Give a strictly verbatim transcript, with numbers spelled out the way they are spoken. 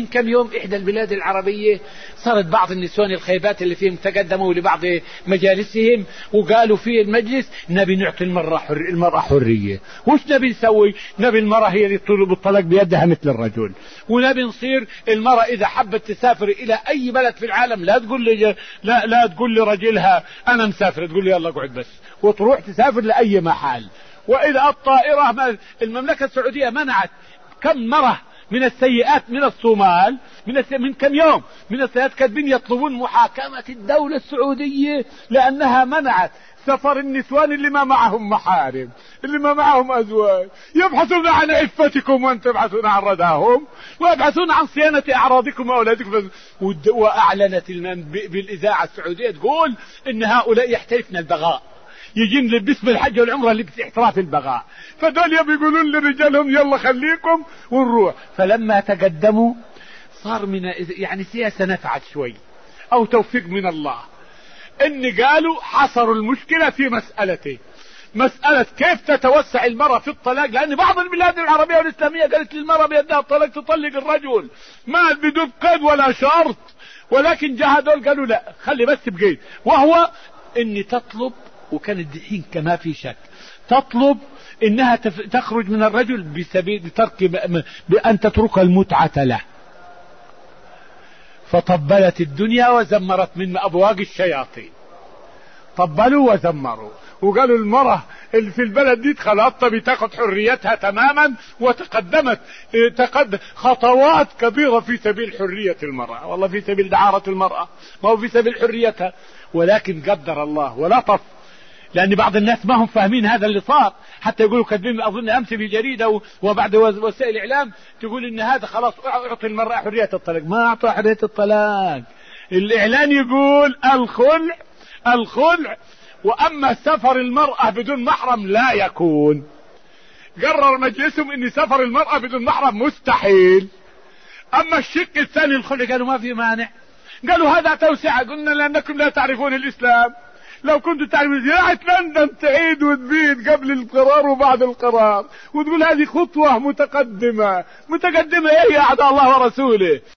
كم يوم إحدى البلاد العربية صارت بعض النسوان الخيبات اللي فيهم تقدموا لبعض مجالسهم وقالوا في المجلس نبي نعطي المرأة, حر... المرأة حرية. وش نبي نسوي؟ نبي المرأة هي اللي تطلب الطلاق بيدها مثل الرجل، ونبي نصير المرأة إذا حبت تسافر إلى أي بلد في العالم لا تقول لي لا, لا تقول لرجلها أنا مسافر، تقول لي يلا اقعد بس، وتروح تسافر لأي محل. وإذا الطائرة المملكة السعودية منعت كم مرة من السيئات من الصومال من, السي... من كم يوم من السيئات كاتبين يطلبون محاكمة الدولة السعودية لأنها منعت سفر النسوان اللي ما معهم محارم، اللي ما معهم أزواج، يبحثون عن عفتكم وأنتم تبحثون عن رداهم، ويبحثون عن صيانة أعراضكم وأولادكم. وأعلنت بالإذاعة السعودية تقول إن هؤلاء يحترفن البغاء، يجين باسم الحج والعمرة اللي باحتراف البغاء، فدول يبي يقولون لرجالهم يلا خليكم ونروح. فلما تقدموا صار من يعني سياسة نفعت شوي أو توفيق من الله، إن قالوا حصروا المشكلة في مسألتين: مسألة كيف تتوسع المرأة في الطلاق، لأن بعض البلاد العربية والإسلامية قالت للمرأة بيدها الطلاق تطلق الرجل ما بدون قيد ولا شرط، ولكن جاء هذول قالوا لا خلي بس بقيد، وهو إني تطلب، وكان الدحين كما في شك تطلب إنها تخرج من الرجل بسبيل ترك بأن تترك المتعة له. فطبلت الدنيا وزمرت من أبواق الشياطين، طبلوا وزمروا وقالوا المرأة اللي في البلد دي خلاص بتاخد حريتها تماما، وتقدمت تقدم خطوات كبيرة في سبيل حرية المرأة، والله في سبيل دعارة المرأة ما هو في سبيل حريتها. ولكن قدر الله ولطف، لأن بعض الناس ما هم فاهمين هذا اللي صار، حتى يقولوا كاتبين أظن أمس في جريدة وبعد وسائل الإعلام تقول إن هذا خلاص أعطي المرأة حرية الطلاق. ما أعطى حرية الطلاق، الإعلان يقول الخلع الخلع وأما سفر المرأة بدون محرم لا يكون. قرر مجلسهم إن سفر المرأة بدون محرم مستحيل. أما الشق الثاني الخلع قالوا ما في مانع، قالوا هذا توسعة. قلنا لأنكم لا تعرفون الإسلام، لو كنتوا تعرفون زراعة لندن تعيد وتبيد قبل القرار وبعد القرار، وتقول هذه خطوة متقدمة متقدمة ايه يا أعداء الله ورسوله.